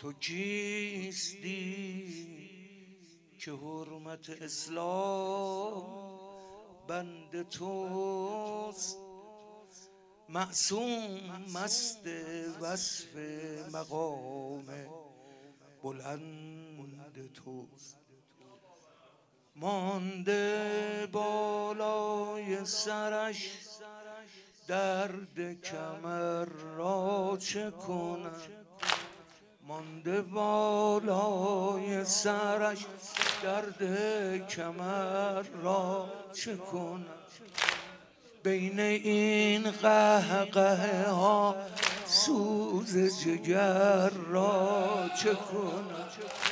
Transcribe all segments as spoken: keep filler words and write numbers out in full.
تو کیستی که حرمت اسلام بند توست؟ معصوم مست وصف مقام بلند توست. مانده بالای سرش درد کمر را چه کنم؟ مانده بالای سرش درد کمر را چه کنم؟ بین این قهقه ها سوز جگر را چه کنم؟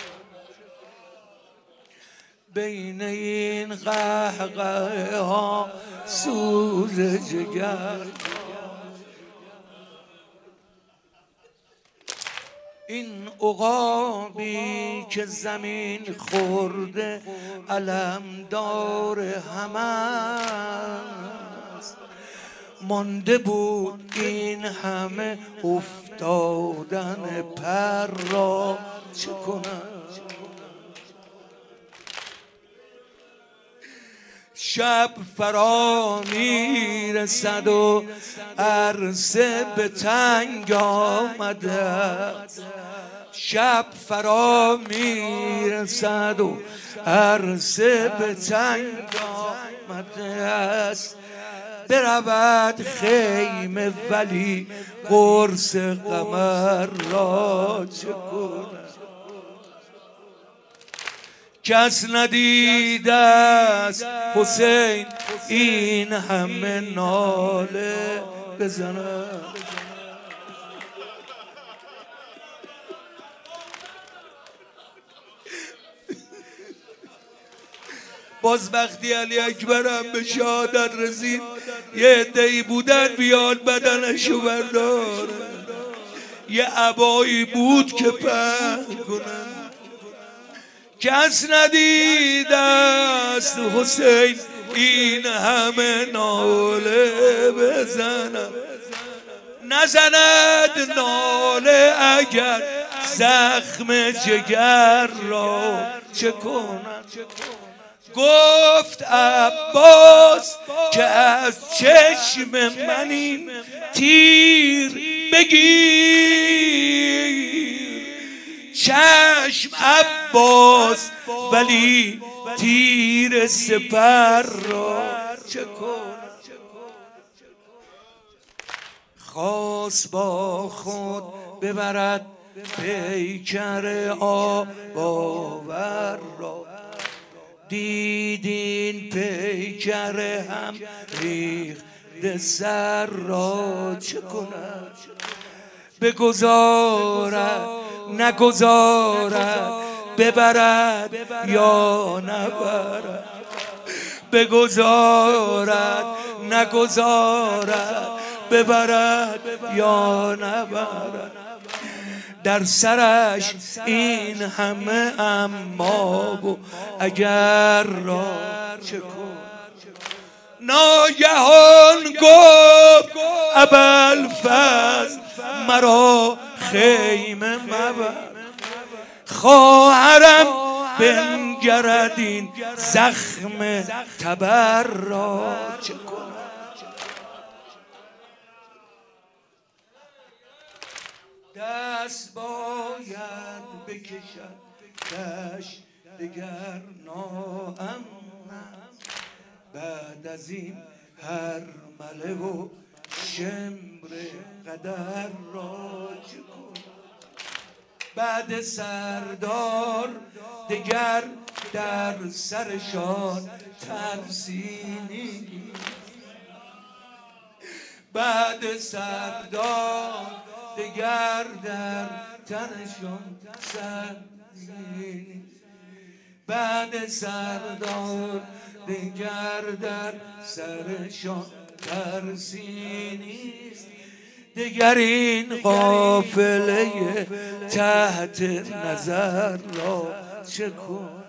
بین این قهقه ها سوز جگر. این عقابی که زمین خورده علمدار همه است، مانده بود این همه افتادن پر را چه کنم؟ شب فرا میرسد و عرصه به تنگ آمده، شب فرا میرسد و عرصه به تنگ آمده است. برود خیمه ولی قرص قمر را چه کنم؟ کس ندیده است حسین این همه ناله بزند. باز وقتی علی اکبرم به شهادت رسید یه عده‌ای بودن بیان بدنشو بردارن، یه عبایی بود که پهن کنن. کس ندیده است حسین این همه ناله بزند. نزند ناله اگر زخم جگر را چه کنم؟ گفت عباس که از چشم من این تیر بگیر. چشم عباس ولی تیر سپر را چه کنم؟ خواست با خود ببرد پیکر آب آور را، دیدین پیکر هم ریخت سر را چه کنم؟ بگذارد نگذارد ببرد یا نبرد، بگذارد نگذارد ببرد یا نبرد. در سرش این همه اما و اگر را چه کن؟ ناگهان گفت ابوالفضل مرا خیمه مبر، خواهرم بنگرد این زخم تبر را چه کنم؟ دست باید بکشد دشت دگر ناامن، بعد از این هر مله و شمر قدر را چه کنم؟ بعد سردار دگر در سرشان ترسینی، بعد سردار دگر در تنشان سرزینی، بعد سردار دگر در سرشان ترسینی. دگر این قافله تحت نظر را چه کن؟